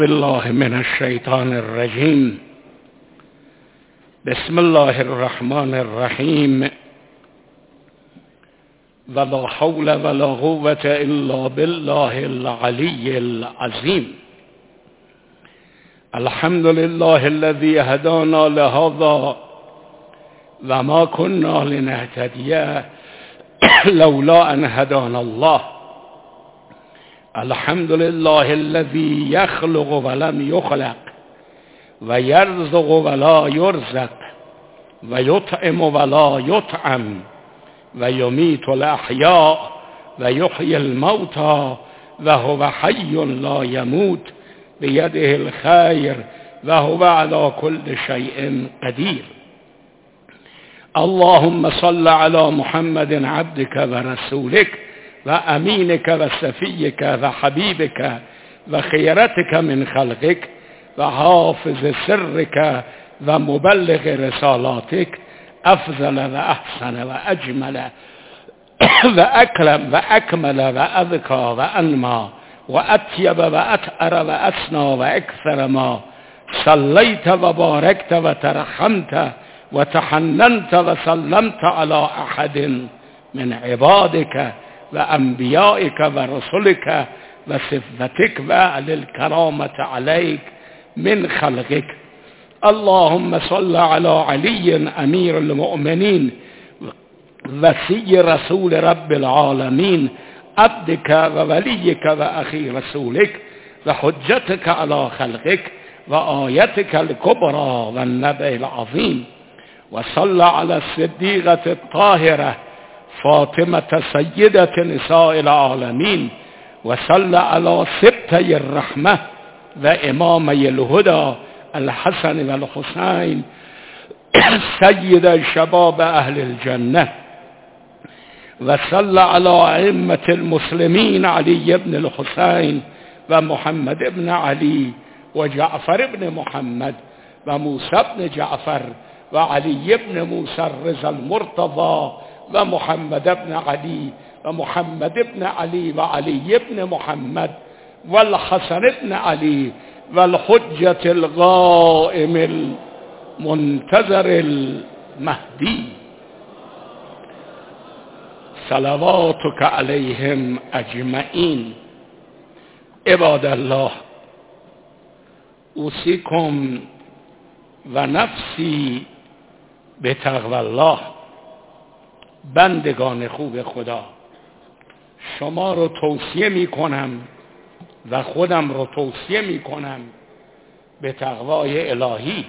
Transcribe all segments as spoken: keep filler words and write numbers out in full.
بالله من الشیطان الرجیم. بسم الله الرحمن الرحیم. ولا حول ولا قوة الا بالله العلی العظیم. الحمد لله الذي هدانا لهذا وما كنا لنهتدي لولا ان هدانا الله. الحمد لله الذي يخلق ولم يخلق ويرزق ولا يرزق ويطعم ولا يطعم ويميت الأحياء ويحيي الموتى وهو حي لا يموت بيده الخير وهو على كل شيء قدير. اللهم صل على محمد عبدك ورسولك وأمينك وصفيك وحبيبك وخيرتك من خلقك وحافظ سرك ومبلغ رسالاتك أفضل وأحسن وأجمل وأكرم وأكمل وأذكى وأنمى وأطيب وأطهر وأسنى وأكثر ما صليت وباركت وترحمت وتحننت وسلمت على أحد من عبادك وأنبيائك ورسلك وصفتك وأهل الكرامة عليك من خلقك. اللهم صل على علي أمير المؤمنين وسي رسول رب العالمين عبدك ووليك وأخي رسولك وحجتك على خلقك وآيتك الكبرى والنبأ العظيم. وصل على الصديقة الطاهرة فاطمة سيدة نساء العالمين. وصل على سبتي الرحمة وإمامي الهدى الحسن والحسين سيد شباب أهل الجنة. وصل على أئمة المسلمين علي بن الحسين ومحمد بن علي وجعفر بن محمد وموسى بن جعفر وعلي بن موسى الرضا المرتضى ومحمد بن علي ومحمد بن علي وعلي بن محمد والحسن بن علي والحجة القائم المنتظر المهدي صلواتك عليهم أجمعين. عباد الله، أوصيكم ونفسي بتقوى الله. بندگان خوب خدا، شما رو توصیه می کنم و خودم رو توصیه می کنم به تقوای الهی.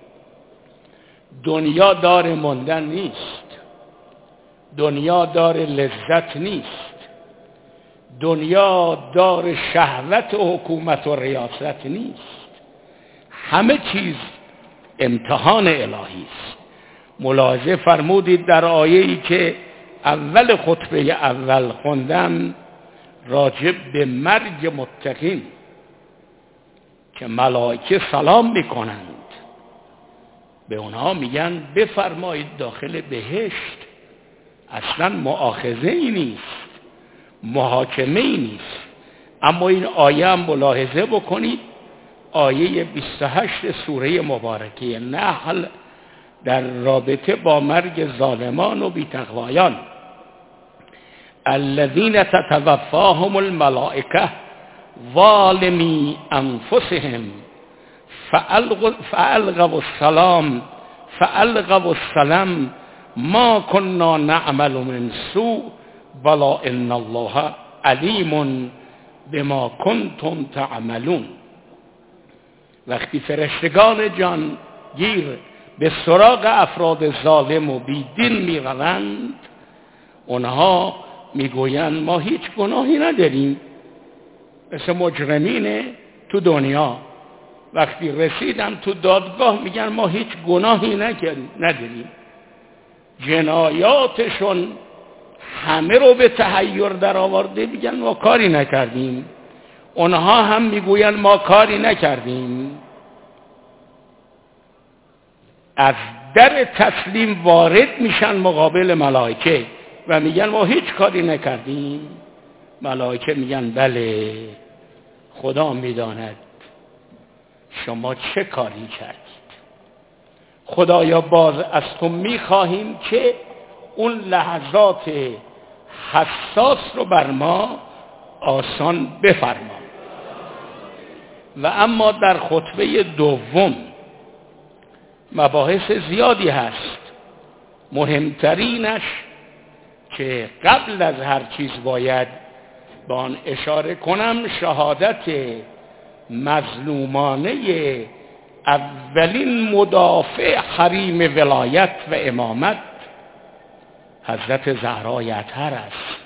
دنیا دار ماندن نیست، دنیا دار لذت نیست، دنیا دار شهوت و حکومت و ریاست نیست. همه چیز امتحان الهی است. ملاحظه فرمودید در آیه‌ای که اول خطبه اول خوندم راجب به مرگ متقین که ملائکه سلام میکنند به اونها، میگن بفرمایید داخل بهشت. اصلا مؤاخذه ای نیست، محاکمه ای نیست. اما این آیه هم ملاحظه بکنید، آیه بیست و هشت سوره مبارکه نحل در رابطه با مرگ ظالمان و بی‌تقوایان. الذين تتوفاهم الملائكه ظالمي انفسهم فألقوا السلام فألقوا السلام ما كنا نعمل من سوء بلا ان الله علیم بما کنتم تعملون. وقتی فرشتگان جان گیر به سراغ افراد ظالم و بیدین میروند، اونها میگویند ما هیچ گناهی نداریم، مثل مجرمین تو دنیا. وقتی رسیدن تو دادگاه میگن ما هیچ گناهی نداریم. جنایاتشون همه رو به تحیر در آورده، میگن ما کاری نکردیم. اونها هم میگویند ما کاری نکردیم. از در تسلیم وارد میشن مقابل ملائکه و میگن ما هیچ کاری نکردیم. ملائکه میگن بله، خدا میداند شما چه کاری کردید؟ خدایا باز از تو میخواهیم که اون لحظات حساس رو بر ما آسان بفرما. و اما در خطبه دوم مباحث زیادی هست، مهمترینش که قبل از هر چیز باید به آن اشاره کنم شهادت مظلومانه اولین مدافع حریم ولایت و امامت حضرت زهرای اطهر است.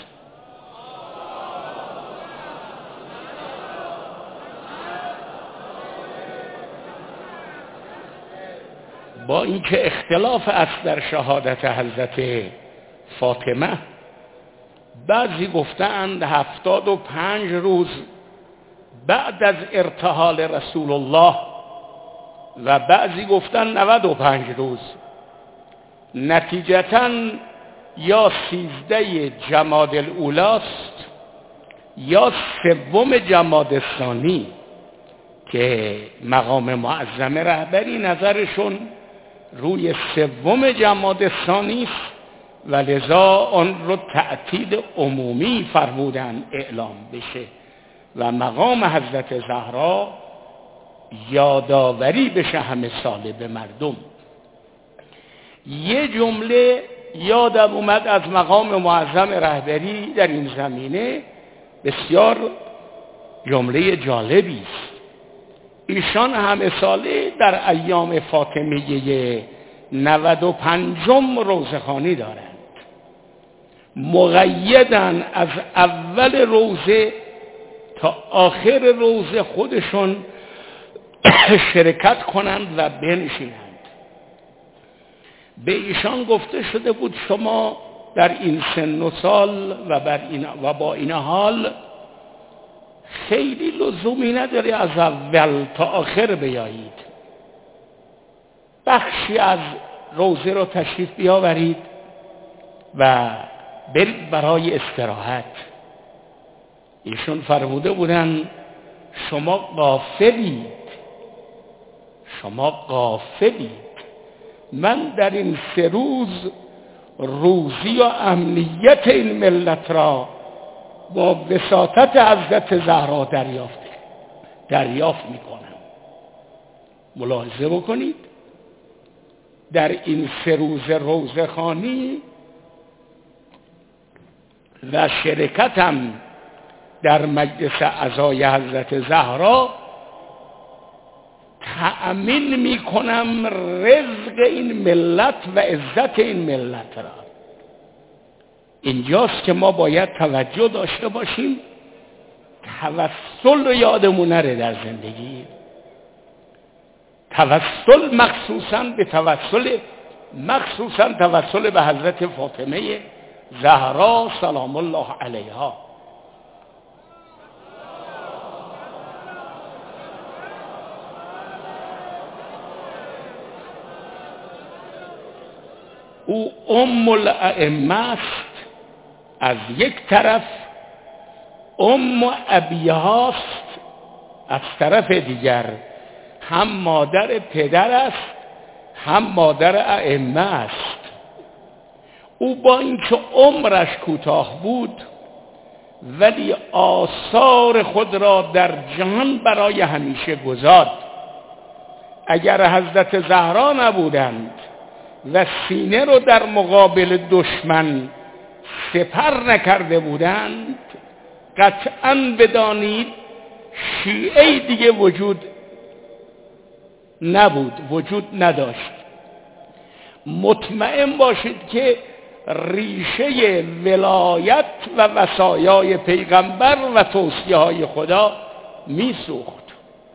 با اینکه اختلاف است در شهادت حضرت فاطمه، بعضی گفتند هفتاد و پنج روز بعد از ارتحال رسول الله و بعضی گفتند نود و پنج روز. نتیجتاً یا سیزده جمادی الاولاست یا سوم جمادی الثانی که مقام معظم رهبری نظرشون روی سوم جمادی الثانی است و لذا آن رو تعطیل عمومی فرمودن اعلام بشه و مقام حضرت زهرا یادآوری بشه همه ساله به مردم. یه جمله یادم اومد از مقام معظم رهبری در این زمینه، بسیار جمله جالبی است. ایشان همه ساله در ایام فاطمیه نود و پنجم روزخوانی دارند، مقیدن از اول روزه تا آخر روزه خودشون شرکت کنند و بنشینند. به ایشان گفته شده بود شما در این سن و سال و, بر این و با این حال خیلی لزومی نداری از اول تا آخر بیایید، بخشی از روزه رو تشریف بیاورید و برید برای استراحت. ایشون فرموده بودن شما غافلید، شما غافلید. من در این سه روز روزی و امنیت این ملت را با وساطت حضرت زهرا دریافت دریافت میکنم. ملاحظه بکنید در این سه روز روزخوانی و شرکتم در مجلس عزای حضرت زهرا تأمین میکنم رزق این ملت و عزت این ملت را. اینجاست که ما باید توجه داشته باشیم توسل رو یادمون نره در زندگی. توسل مخصوصا به توسل مخصوصا توسل به حضرت فاطمه زهرا سلام الله علیها. او ام الائمه است از یک طرف، ام ابیهاست از طرف دیگر، هم مادر پدر است هم مادر ائمه است. او با اینکه عمرش کوتاه بود ولی آثار خود را در جهان برای همیشه گذارد. اگر حضرت زهرا نبودند و سینه رو در مقابل دشمن سپر نکرده بودند، قطعاً بدانید شیعه دیگه وجود نبود، وجود نداشت. مطمئن باشید که ریشه ولایت و وصایای پیغمبر و توصیه های خدا می سوخت.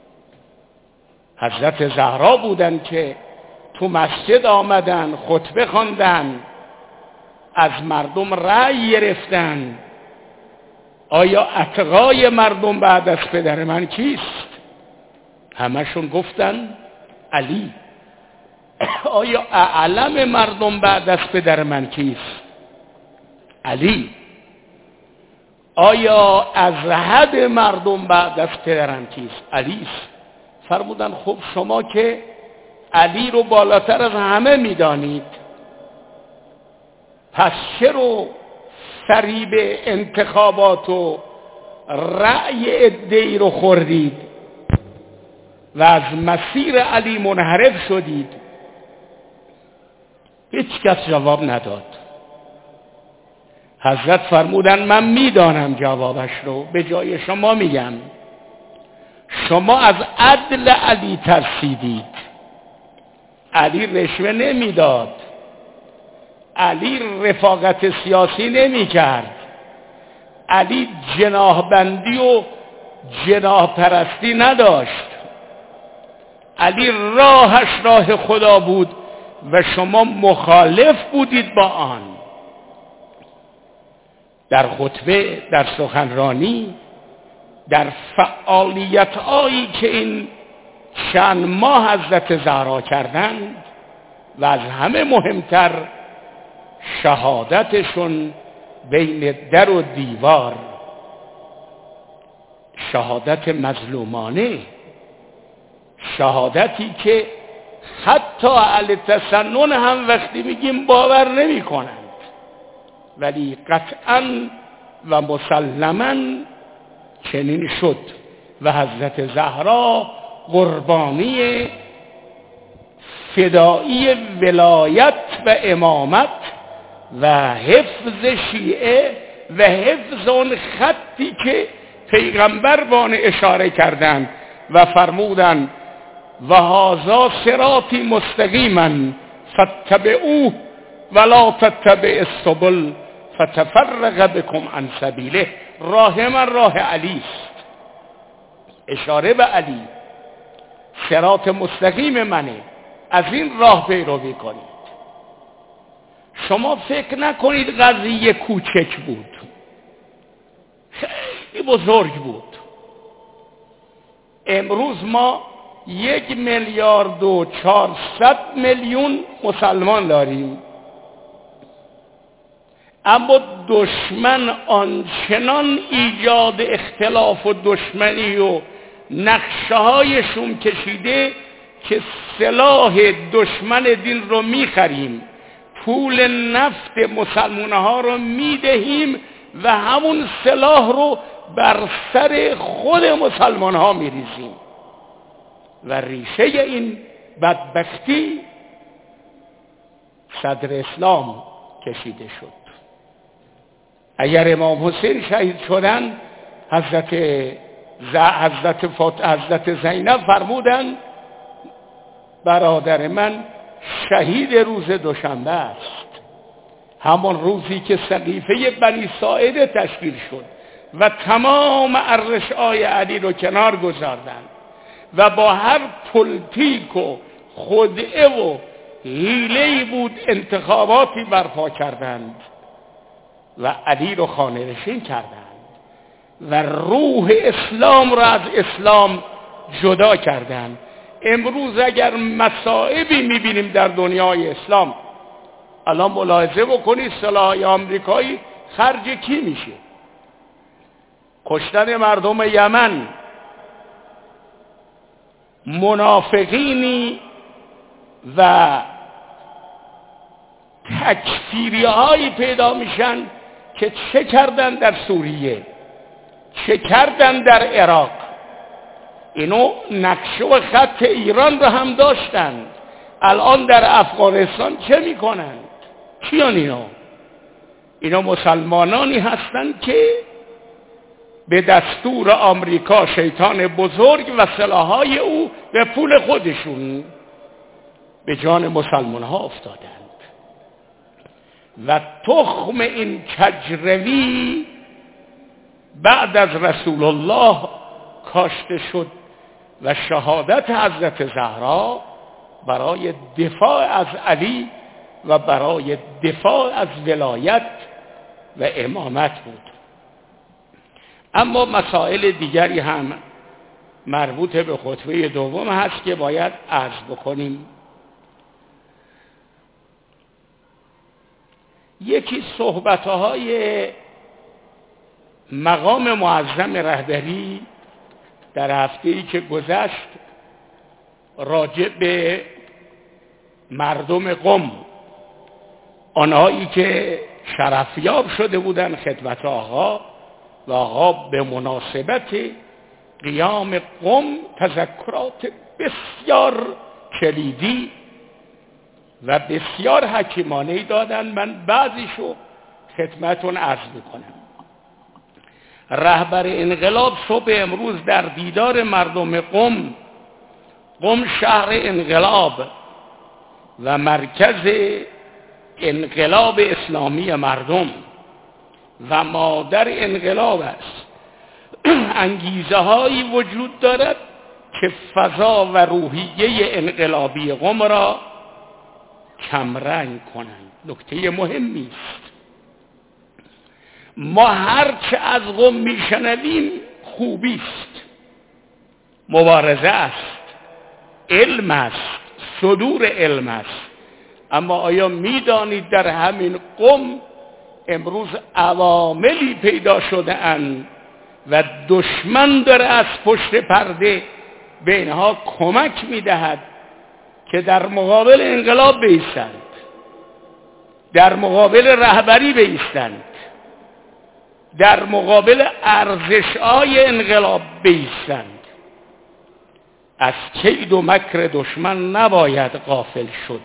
حضرت زهرا بودن که تو مسجد آمدن، خطبه خواندن، از مردم رأی گرفتن. آیا اتقای مردم بعد از پدر من کیست؟ همشون گفتن علی. آیا اعلم مردم بعد از پدر من کیست؟ علی. آیا ازهد مردم بعد از پدرم کیست؟ علی است. فرمودن خب شما که علی رو بالاتر از همه میدانید، پس چرا فریب انتخابات و رأی عده‌ای رو خوردید و از مسیر علی منحرف شدید؟ هیچ کس جواب نداد. حضرت فرمودن من میدانم جوابش رو، به جای شما میگم. شما از عدل علی ترسیدید. علی رشوه نمیداد، علی رفاقت سیاسی نمی کرد، علی جناح بندی و جناح پرستی نداشت. علی راهش راه خدا بود و شما مخالف بودید با آن. در خطبه، در سخنرانی، در فعالیت هایی که این چند ماه حضرت زهرا کردند و از همه مهمتر شهادتشون بین در و دیوار، شهادت مظلومانه، شهادتی که حتی اهل تسنن هم وقتی میگیم باور نمی کنند، ولی قطعا و مسلما چنین شد و حضرت زهرا قربانی فدایی ولایت و امامت و حفظ شیعه و حفظ اون خطی که پیغمبر بان اشاره کردند و فرمودند و هذا صراطی مستقیما فاتبعوه ولا تتبعوا السبل فتفرق بكم عن سبیله. راه من راه علی است، اشاره به علی. صراط مستقیم منه، از این راه پیروی کنید. شما فکر نکنید قضیه کوچک بود، خیلی بزرگ بود. امروز ما یک میلیارد و چهارصد میلیون مسلمان داریم، اما دشمن آنچنان ایجاد اختلاف و دشمنی و نقشه هایشون کشیده که سلاح دشمن دین رو میخریم، پول نفت مسلمان ها رو میدهیم و همون سلاح رو بر سر خود مسلمان ها میریزیم و ریشه این بدبختی صدر اسلام کشیده شد. اگر امام حسین شهید شدن، حضرت ز... حضرت فاط... حضرت زینب فرمودن برادر من شهید روز دوشنبه است، همان روزی که سقیفه بنی ساعده تشکیل شد و تمام ارشعای علی رو کنار گذاردند و با هر پلتیک و خدعه و حیله‌ای بود انتخاباتی برپا کردند و علی رو خانه نشین کردند و روح اسلام را از اسلام جدا کردند. امروز اگر مصائبی میبینیم در دنیای اسلام، الان ملاحظه بکنید سلاح آمریکایی خرج کی میشه؟ کشتن مردم یمن، منافقینی و تکفیری هایی پیدا میشن که چه کردن در سوریه، چه کردن در عراق. اینو نقشه و خط ایران رو هم داشتند، الان در افغانستان چه میکنند؟ کیان اینا؟ اینا مسلمانانی هستند که به دستور آمریکا شیطان بزرگ و سلاحهای او به پول خودشون به جان مسلمان ها افتادند و تخم این کجروی بعد از رسول الله کاشته شد و شهادت حضرت زهرا برای دفاع از علی و برای دفاع از ولایت و امامت بود. اما مسائل دیگری هم مربوط به خطبه دوم هست که باید عرض بکنیم. یکی صحبت‌های مقام معظم رهبری در هفته‌ای که گذشت راجع به مردم قم، آنهایی که شرفیاب شده بودن خدمت آقا و آقا به مناسبت قیام قم تذکرات بسیار کلیدی و بسیار حکیمانه‌ای دادن. من بعضیشو خدمتون عرض میکنم. رهبر انقلاب صبح امروز در دیدار مردم قم، قم شهر انقلاب و مرکز انقلاب اسلامی مردم و مادر انقلاب است، انگیزه هایی وجود دارد که فضا و روحیه انقلابی قم را کمرنگ کنند. نکته مهمی است. ما هرچه از قم میشنویم خوبی است، مبارزه است، علم است، صدور علم است. اما آیا میدانید در همین قم امروز عواملی پیدا شده اند و دشمن داره از پشت پرده به اینها کمک میدهد که در مقابل انقلاب بایستند، در مقابل رهبری بایستند، در مقابل ارزش‌های انقلاب بایستند. از کید و مکر دشمن نباید غافل شد.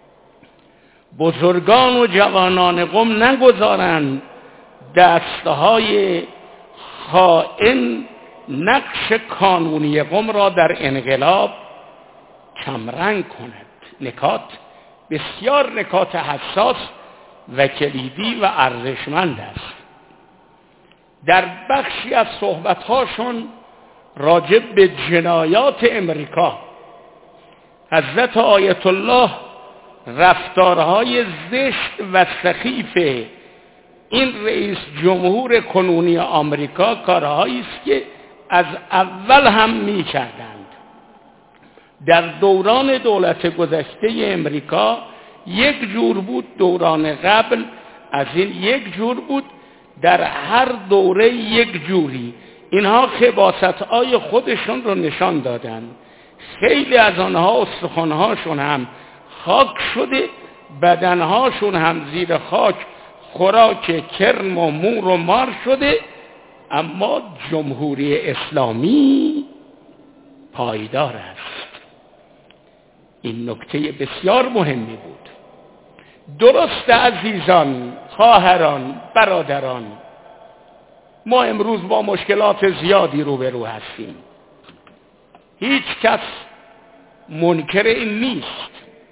بزرگان و جوانان قم نگذارند دستهای خائن نقش کانونی قم را در انقلاب کمرنگ کند. نکات بسیار نکات حساس و کلیدی و ارزشمند است. در بخشی از صحبت‌هاشون راجع به جنایات امریکا، حضرت آیت الله رفتارهای زشت و سخیف این رئیس جمهور کنونی آمریکا کارهایی است که از اول هم می‌کردند. در دوران دولت گذشته امریکا یک جور بود، دوران قبل از این یک جور بود، در هر دوره یک جوری. اینها خباثت‌های خودشون رو نشان دادن. خیلی از آنها استخوان‌هاشون هم خاک شده، بدنهاشون هم زیر خاک خوراک کرم و مور و مار شده، اما جمهوری اسلامی پایدار است. این نکته بسیار مهمی بود. درست عزیزان، خواهران، برادران، ما امروز با مشکلات زیادی روبرو هستیم. هیچ کس منکر این نیست،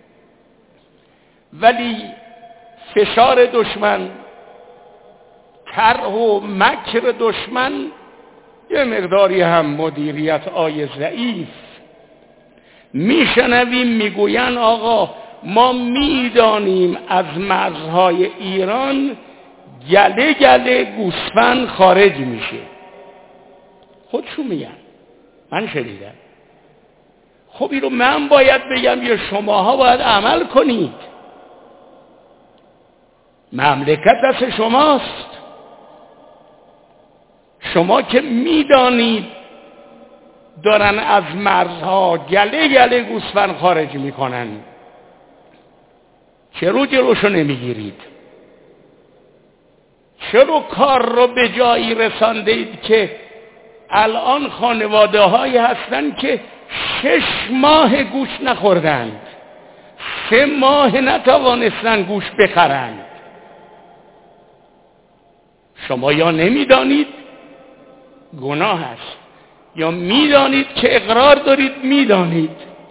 ولی فشار دشمن، طرح و مکر دشمن، یه مقداری هم مدیریت آی ضعیف. میشنویم میگوین آقا ما میدانیم از مرزهای ایران گله گله گوسفند خارج میشه. خودشون میگن، من شنیدم. خب این رو من باید بگم یا شماها باید عمل کنید؟ مملکت دست شماست. شما که میدانید دارن از مرزها گله گله گوسفند خارج میکنن، چرا جلوشو نمیگیرید؟ چرا کار رو به جایی رسانده اید که الان خانواده هایی هستن که شش ماه گوش نخوردند، سه ماه نتوانستن گوش بخرند؟ شما یا نمیدانید گناه است، یا میدانید که اقرار دارید میدانید.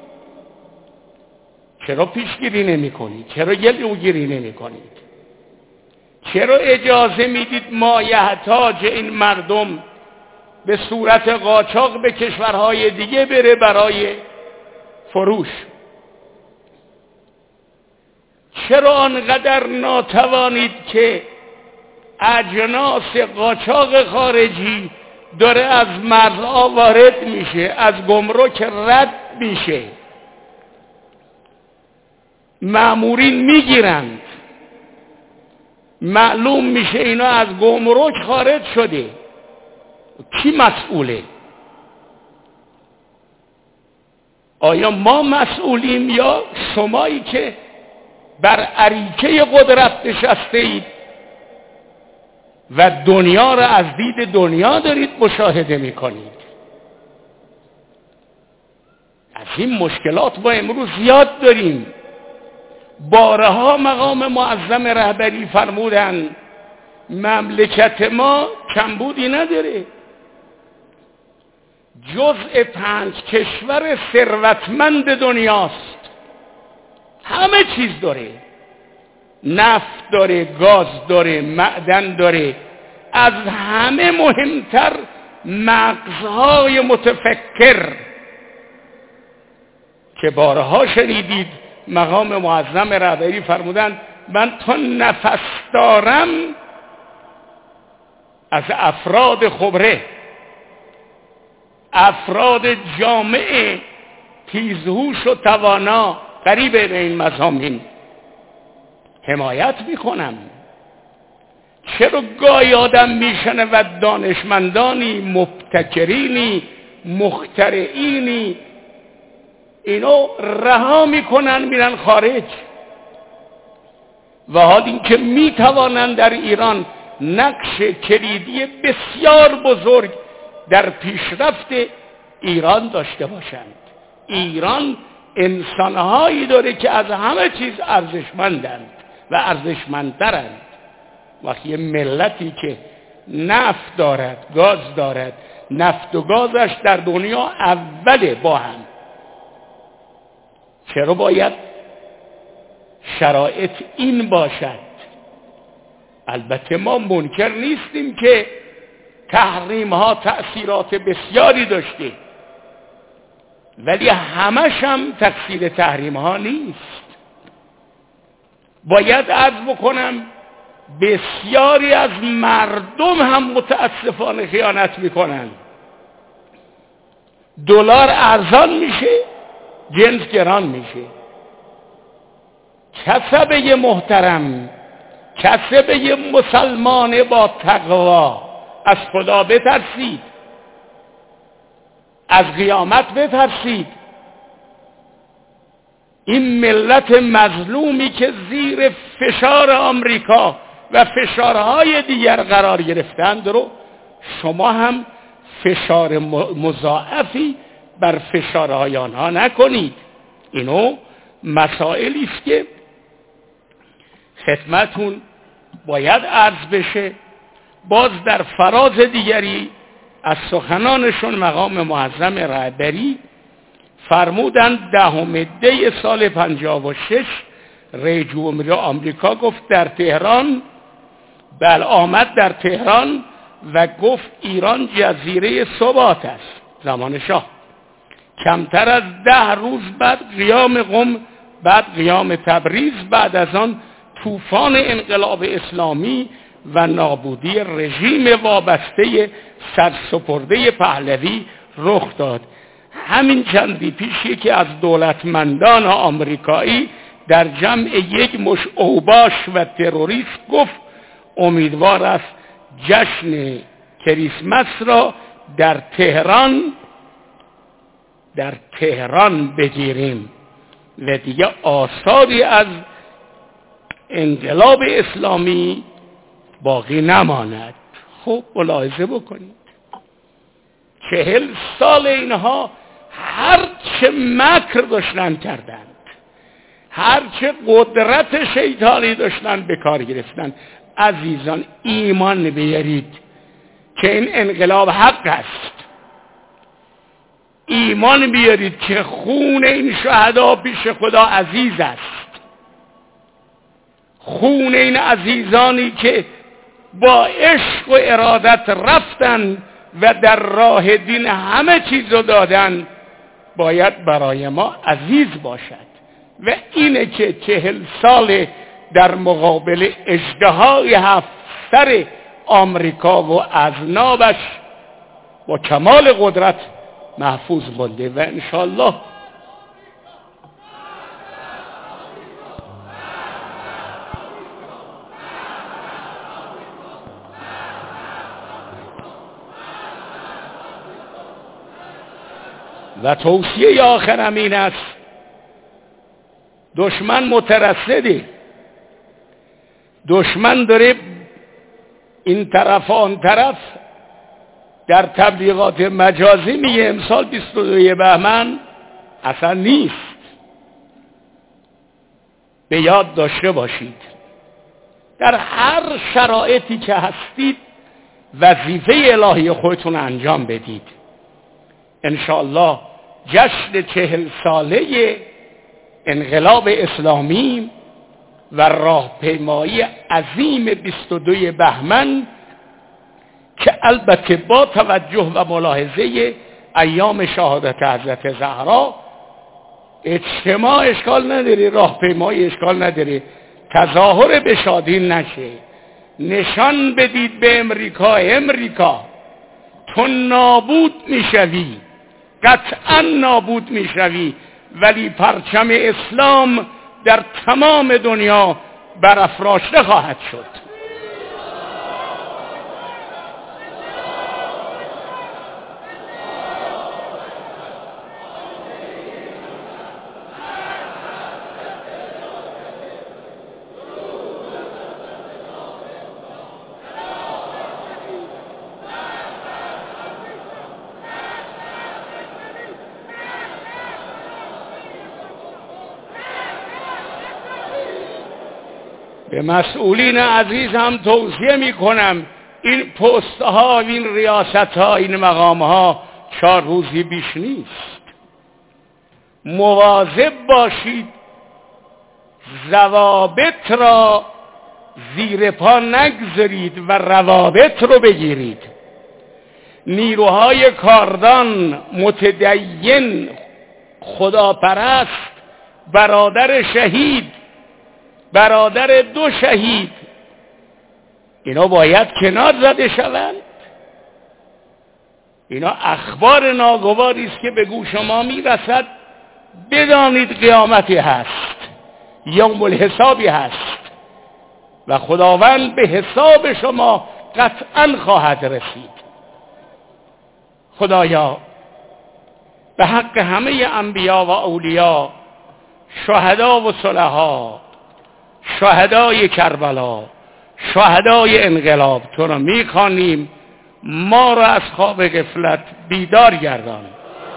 چرا پیشگیری نمی کنید؟ چرا جلوگیری نمی کنید؟ چرا اجازه میدید مایحتاج این مردم به صورت قاچاق به کشورهای دیگه بره برای فروش؟ چرا آنقدر ناتوانید که اجناس قاچاق خارجی داره از مرزها وارد میشه، از گمرک رد میشه، مامورین میگیرند، معلوم میشه اینا از گمرک خارج شده؟ کی مسئوله؟ آیا ما مسئولیم یا شمایی که بر اریکه قدرت نشسته اید و دنیا را از دید دنیا دارید مشاهده میکنید؟ از این مشکلات ما امروز زیاد داریم. بارها مقام معظم رهبری فرمودن مملکت ما کمبودی نداره، جزء پنج کشور ثروتمند دنیاست، همه چیز داره، نفت داره، گاز داره، معدن داره، از همه مهمتر مغزهای متفکر که بارها شنیدید مقام معظم رهبری فرمودن من تا نفس دارم از افراد خبره، افراد جامعه تیزهوش و توانا قریب به این مضامین حمایت میکنم. چرا گاهی آدم میشنه و دانشمندانی، مبتکرینی، مخترعینی اینو رها میکنن میرن خارج، و حال اینکه میتوانن در ایران نقش کلیدی بسیار بزرگ در پیشرفت ایران داشته باشند. ایران انسانهایی داره که از همه چیز ارزشمندند و ارزشمندترند. وقتی یه ملتی که نفت دارد، گاز دارد، نفت و گازش در دنیا اوله با هم، چرا باید شرایط این باشد؟ البته ما منکر نیستیم که تحریم ها تأثیرات بسیاری داشته، ولی همش هم تقصیر تحریم ها نیست. باید عرض بکنم بسیاری از مردم هم متاسفانه خیانت میکنن. دلار ارزان میشه، جنس گران میشه. کسبه محترم، کسبه مسلمان با تقوا، از خدا بترسید، از قیامت بترسید. این ملت مظلومی که زیر فشار آمریکا و فشارهای دیگر قرار گرفتند رو شما هم فشار مضاعفی بر فشارهای آنها نکنید. اینو مسائلی است که خدمتون باید عرض بشه. باز در فراز دیگری از سخنانشون مقام معظم رهبری فرمودند دهم دی سال پنجاه و شش رئیس جمهوری آمریکا گفت در تهران، بل آمد در تهران و گفت ایران جزیره ثبات است. زمان شاه کمتر از ده روز بعد قیام قم، بعد قیام تبریز، بعد از آن طوفان انقلاب اسلامی و نابودی رژیم وابسته سرسپرده پهلوی رخ داد. همین چندی پیش یکی از دولتمندان آمریکایی در جمع یک مش اوباش و تروریست گفت امیدوار است جشن کریسمس را در تهران در تهران بگیریم و دیگه آثاری از انقلاب اسلامی باقی نماند. خب ملاحظه بکنید چهل سال اینها هر چه مکر داشتن کردند، هر چه قدرت شیطانی داشتن به کار گرفتن. عزیزان ایمان بیارید که این انقلاب حق است. ایمان بیارید که خون این شهدا پیش خدا عزیز است. خون این عزیزانی که با عشق و ارادت رفتن و در راه دین همه چیز رو دادن باید برای ما عزیز باشد. و اینه که چهل سال در مقابل اژدهای هفت سر آمریکا و اذنابش با کمال قدرت محفوظ مونده و انشالله و توصیه آخرم این است دشمن مترصده، دشمن داره این طرف آن طرف در تبلیغات مجازی میگه امسال بیست و دو بهمن اصلا نیست. به یاد داشته باشید در هر شرایطی که هستید وظیفه الهی خودتون انجام بدید. انشاءالله جشن چهل ساله انقلاب اسلامی و راهپیمایی عظیم بیست و دو بهمن که البته با توجه و ملاحظه ایام شهادت حضرت زهرا، اجتماع اشکال نداره، راهپیمایی اشکال نداره، تظاهر به شادی نشه، نشان بدید به امریکا امریکا تو نابود میشوی، قطعا نابود میشوی، ولی پرچم اسلام در تمام دنیا برافراشته خواهد شد. به مسئولین عزیزم توصیه می کنم این پست ها، این ریاست ها، این مقام ها چهار روزی بیش نیست. مواظب باشید ضوابط را زیر پا نگذارید و روابط رو بگیرید. نیروهای کاردان، متدین، خداپرست، برادر شهید، برادر دو شهید، اینا باید کنار زده شوند. اینا اخبار ناگواری است که به گوش ما میرسد. بدانید قیامتی هست، یوم الحسابی هست و خداوند به حساب شما قطعا خواهد رسید. خدایا به حق همه انبیا و اولیا، شهدا و صلحا، شهدای کربلا، شهدای انقلاب تو را میخوانیم، ما را از خواب غفلت بیدار گردان.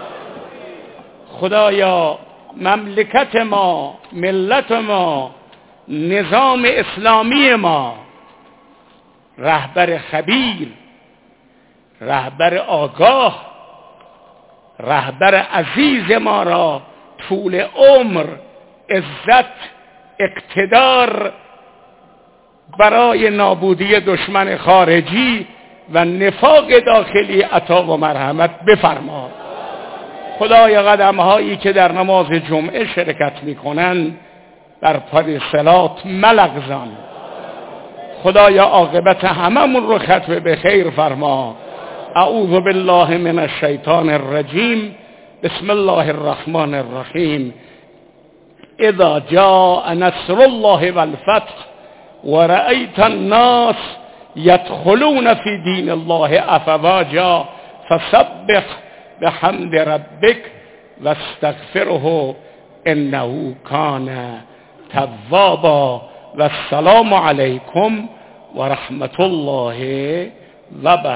خدایا مملکت ما، ملت ما، نظام اسلامی ما، رهبر خبیر، رهبر آگاه، رهبر عزیز ما را طول عمر، عزت، اقتدار برای نابودی دشمن خارجی و نفاق داخلی عطا و مرحمت بفرما. خدای قدم هایی که در نماز جمعه شرکت می کنند بر پای صلات ملغزان. خدایا عاقبت هممون رو ختم به خیر فرما. اعوذ بالله من الشیطان الرجیم. بسم الله الرحمن الرحیم. اذا جاء نصر الله والفتح ورأيت الناس يدخلون في دين الله افواجا فسبح بحمد ربك واستغفره انه كان توابا. والسلام عليكم ورحمة الله وبركاته.